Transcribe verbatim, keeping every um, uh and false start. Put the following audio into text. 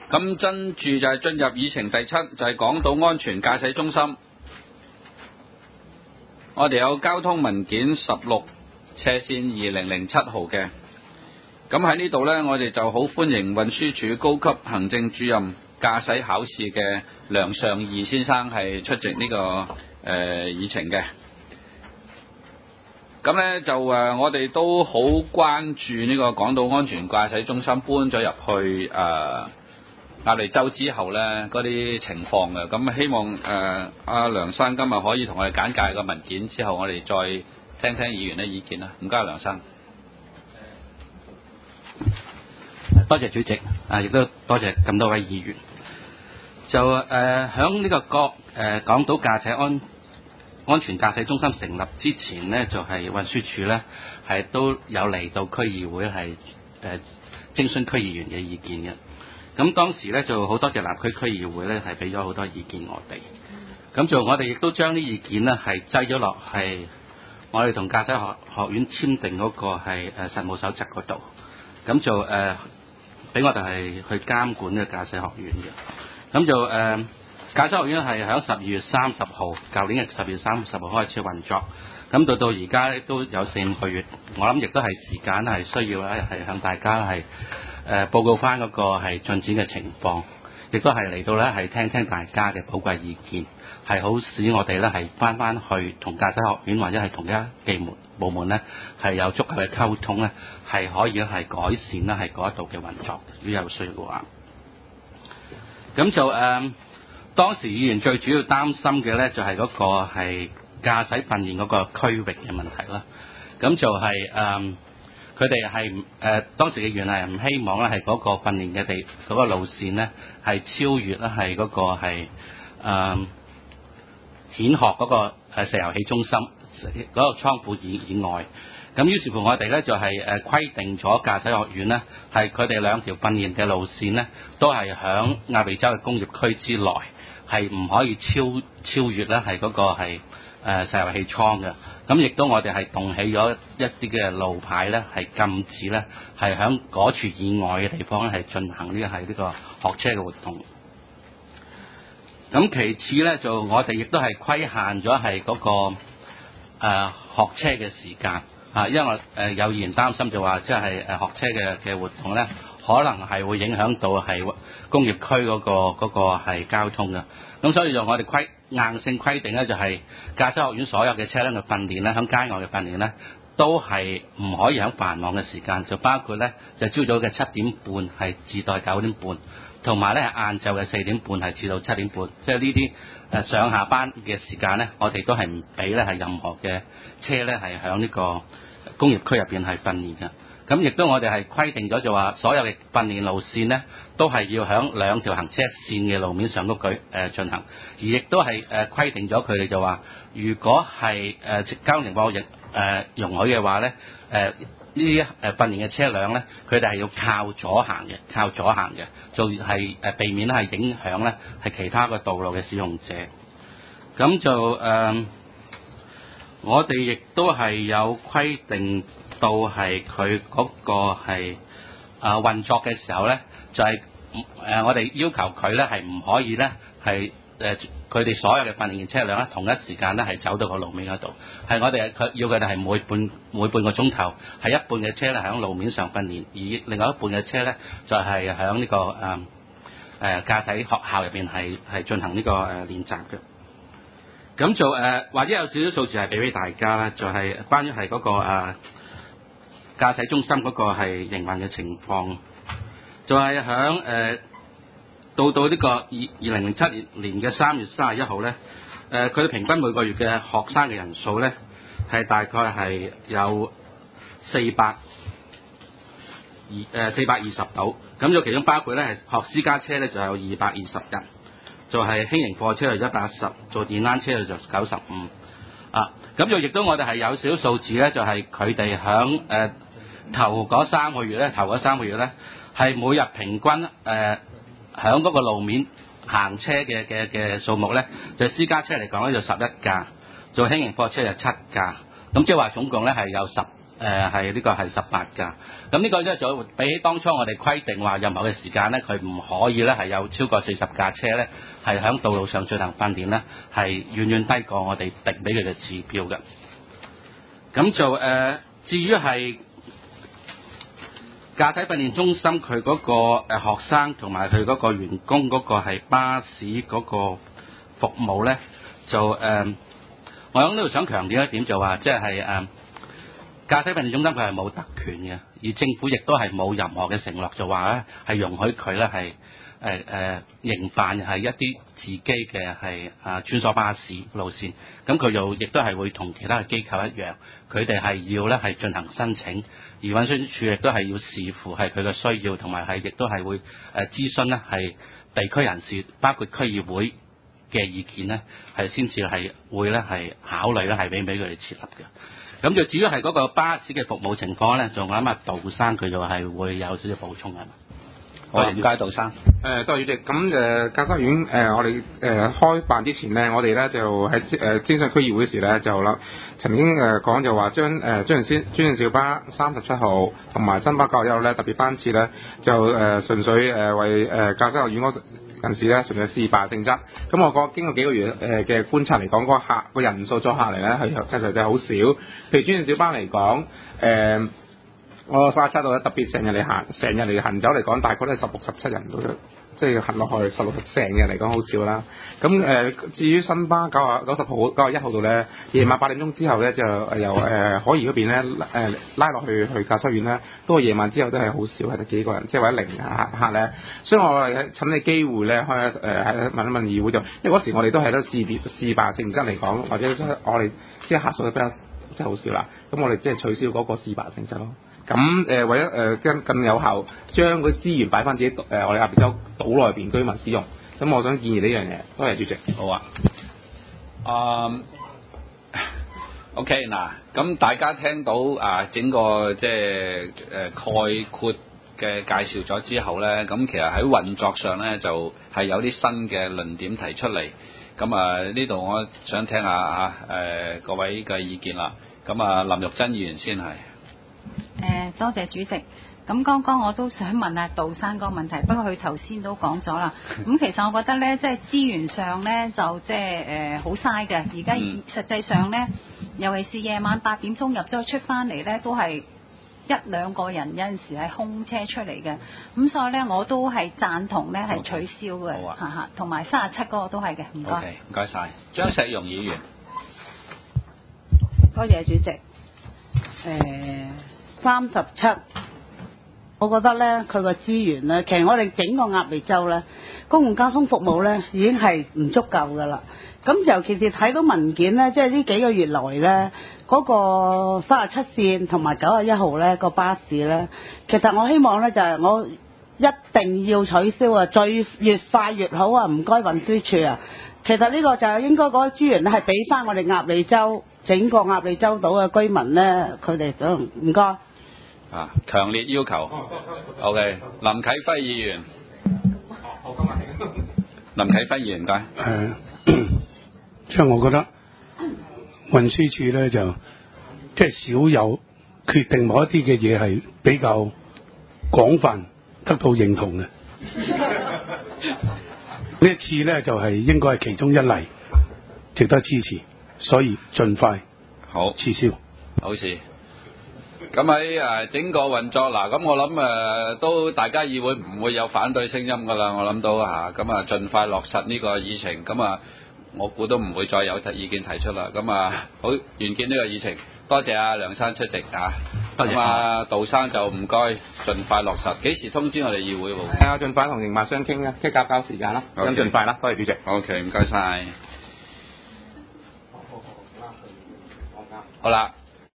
咁跟住就係進入議程第七，就係港島安全駕駛中心。我哋有交通文件十六斜線二零零七號嘅。咁喺呢度呢，我哋就好歡迎運輸署高級行政主任駕駛考試嘅梁尚義先生係出席呢、這個誒、呃、議程嘅。咁呢，就誒，我哋都好關注呢個港島安全駕駛中心搬咗入去誒鴨脷洲之後呢嗰啲情況嘅。咁希望誒阿、呃、梁生今日可以同我哋簡介個文件之後，我哋再聽聽議員嘅意見啦。唔該，梁生。 多謝主席，啊，亦都多謝咁多位議員。就誒響呢個國誒港島駕駛安安全駕駛中心成立之前呢，就係、是、運輸署呢係都有嚟到區議會係誒徵詢區議員嘅意見嘅。咁當時呢，就好多謝南區區議會呢係俾咗好多意見我哋。咁就我哋亦都將啲意見呢係擠咗落係我哋同駕駛學學院簽訂嗰個係誒實務守則嗰度。咁就誒俾、呃、我哋係去監管呢個駕駛學院嘅。咁就誒。呃駕駛學院係喺十二月三十號，舊年嘅十月三十號開始運作，咁到到而家都有四五個月，我諗亦都係時間係需要咧，係向大家係誒、呃、報告翻嗰個係進展嘅情況，亦都係嚟到咧係聽聽大家嘅寶貴意見，係好使我哋咧係翻翻去同駕駛學院或者係同一技門部門咧係有足夠嘅溝通咧，係可以係改善啦係嗰一度嘅運作，如果有需要嘅話，咁就誒。呃當時議員最主要擔心嘅咧，就係嗰個係駕駛訓練嗰個區域嘅問題啦。咁就係、是、誒，佢哋係誒當時嘅議員係唔希望咧係嗰個訓練嘅地嗰、那個路線咧係超越咧係嗰個係誒顯學嗰個誒石油氣中心嗰、那個倉庫以以外。咁於是乎我哋咧就係誒規定咗駕駛學院咧係佢哋兩條訓練嘅路線咧都係響鴨脷洲嘅工業區之內。係唔可以超超越咧，係嗰個係誒石油氣倉嘅。咁亦都我哋係動起咗一啲嘅路牌咧，係禁止咧係喺嗰處以外嘅地方咧係進行呢個係呢個學車嘅活動。咁其次咧，就我哋亦都係規限咗係嗰個誒、呃、學車嘅時間啊，因為誒、呃、有議員擔心就話即係誒學車嘅嘅活動咧。可能係會影響到係工業區嗰、嗰個嗰、嗰個係交通嘅，咁所以就我哋規硬性規定咧，就係駕駛學院所有嘅車輛嘅訓練咧，喺街外嘅訓練咧，都係唔可以喺繁忙嘅時間，就包括咧就朝早嘅七點半係至到九點半，同埋咧係晏晝嘅四點半係至到七點半，即係呢啲誒上下班嘅時間咧，我哋都係唔俾咧係任何嘅車咧係喺呢個工業區入邊係訓練嘅。咁亦都我哋係規定咗就話，所有嘅訓練路線呢，都係要喺兩條行車線嘅路面上都舉誒進行，而亦都係誒規定咗佢哋就話，如果係誒交通情況亦誒容許嘅話咧，誒呢啲誒訓練嘅車輛咧，佢哋係要靠左行嘅，靠左行嘅，就係誒避免係影響咧係其他嘅道路嘅使用者。咁就誒、呃，我哋亦都係有規定。到係佢嗰個係啊運作嘅時候咧，就係、是、誒、呃、我哋要求佢咧係唔可以咧係誒佢哋所有嘅訓練車輛咧同一時間咧係走到個路面嗰度，係我哋佢要佢哋係每半每半個鐘頭係一半嘅車咧喺路面上訓練，而另外一半嘅車咧就係喺呢個誒誒駕駛學校入邊係係進行呢、這個誒、呃、練習嘅。咁就誒、呃、或者有少少數字係俾俾大家啦，就係、是、關於係嗰、那個誒。呃駕駛中心嗰個係營運嘅情況，就係響誒到到呢個二二零零七年嘅三月三十一號咧，誒佢哋平均每個月嘅學生嘅人數咧係大概係有四百二誒四百二十度，咁就其中包括咧係學私家車咧就有二百二十人，就係輕型貨車係一百一十，做電單車就九十五啊，咁就亦都我哋係有少少數字咧，就係佢哋響誒。頭嗰三個月咧，頭嗰三個月咧，係每日平均誒喺嗰個路面行車嘅嘅嘅數目咧，就私家車嚟講咧就十一架，做輕型貨車就七架，咁即係話總共咧係有十誒係呢個係十八架。咁呢個咧就比起當初我哋規定話任何嘅時間咧，佢唔可以咧係有超過四十架車咧係喺道路上進行訓練咧，係遠遠低過我哋定俾佢嘅指標嘅。咁就誒、呃，至於係駕駛訓練中心佢嗰個誒學生同埋佢嗰個員工嗰個係巴士嗰個服務咧，就誒、呃，我喺呢度想強調一點就話，即係誒駕駛訓練中心佢係冇特權嘅，而政府亦都係冇任何嘅承諾，就話咧係容許佢咧係誒誒營辦係一啲自己嘅係啊穿梭巴士路線，咁佢又亦都係會同其他嘅機構一樣，佢哋係要咧係進行申請，而運輸署亦都係要視乎係佢嘅需要，同埋係亦都係會誒諮詢咧係地區人士，包括區議會嘅意見咧，係先至係會咧係考慮咧係俾唔俾佢哋設立嘅。咁就至於係嗰個巴士嘅服務情況咧，就我諗阿杜生佢就係會有少少補充係嘛？ 好，唔該，杜生。 誒，多謝主席。咁誒，駕駛院誒，我哋誒、呃、開辦之前咧，我哋咧就喺誒諮詢區議會時咧，就啦曾經誒講就話將誒專線專線小巴三十七號同埋新巴九十一號咧特別班次咧，就誒、呃、純粹誒為誒駕駛學院嗰人士咧，純粹試辦性質。咁我覺經過幾個月誒嘅觀察嚟講，嗰個客個人數咗下嚟咧係實實際好少。譬如專線小巴嚟講，誒、呃。我三十七度咧，特別成日嚟行，成日嚟行走嚟講，大概都係十六、十七人到，即係行落去十六、十成日嚟講好少啦。咁誒、呃，至於新巴九啊九十號、九十一號度咧，夜晚八點鐘之後咧，就由誒海怡嗰邊咧誒拉落去去駕駛院咧，都係夜晚之後都係好少，係得幾個人，即係或者零客客咧。所以我係趁你機會咧，開誒喺問一問議會就，因為嗰時我哋都係得試別試辦性質嚟講，或者我哋即係客數比較即係好少啦。咁我哋即係取消嗰個試辦性質咯。咁誒、呃、為咗誒更更有效將嗰啲資源擺翻自己誒、呃、我哋鴨脷洲島內邊居民使用，咁我想建議呢樣嘢。多謝主席。 好啊。嗯。OK 嗱，咁大家聽到啊整個即係誒概括嘅介紹咗之後咧，咁其實喺運作上咧就係、是、有啲新嘅論點提出嚟。咁啊呢度我想聽下啊誒、呃、各位嘅意見啦。咁啊林玉珍議員先係。 誒、呃，多謝主席。咁剛剛我都想問下杜生個問題，不過佢頭先都講咗啦。咁其實我覺得咧，即係資源上咧就即係誒好嘥嘅。而家實際上咧，尤其是夜晚八點鐘入咗出翻嚟咧，都係一兩個人，有陣時係空車出嚟嘅。咁所以咧，我都係贊同咧係取消嘅，嚇嚇。同埋三十七嗰個都係嘅，唔該。 OK，唔該晒。張石容議員。 多謝主席。誒、呃。三十七，我覺得咧佢個資源咧，其實我哋整個鴨脷洲咧，公共交通服務咧已經係唔足夠噶啦。咁尤其是睇到文件咧，即係呢幾個月來咧，嗰、那個三十七線同埋九十一號咧個巴士咧，其實我希望咧就係、是、我一定要取消啊，最越快越好啊！唔該運輸處啊，其實呢個就係應該嗰個資源咧係俾翻我哋鴨脷洲整個鴨脷洲島嘅居民咧，佢哋想唔該。 啊！強烈要求。OK， 林啟輝議員。林啟輝議員，唔該。誒、 呃，即係我覺得運輸署咧就即係少有決定某一啲嘅嘢係比較廣泛得到認同嘅。呢一次咧就係、是、應該係其中一例，值得支持，所以盡快好撤銷。 好事。咁喺誒整個運作嗱，咁我諗誒、呃、都大家議會唔會有反對聲音㗎啦，我諗到嚇，咁啊盡快落實呢個議程，咁啊我估都唔會再有意見提出啦，咁啊好完結呢個議程，多謝阿梁生出席啊，咁啊杜生就唔該盡快落實，幾時通知我哋議會喎？ 係啊，盡快同營辦商傾啊，即係夾交時間啦，咁、okay. 盡快啦，多謝主席。 OK， 唔該晒。好啦。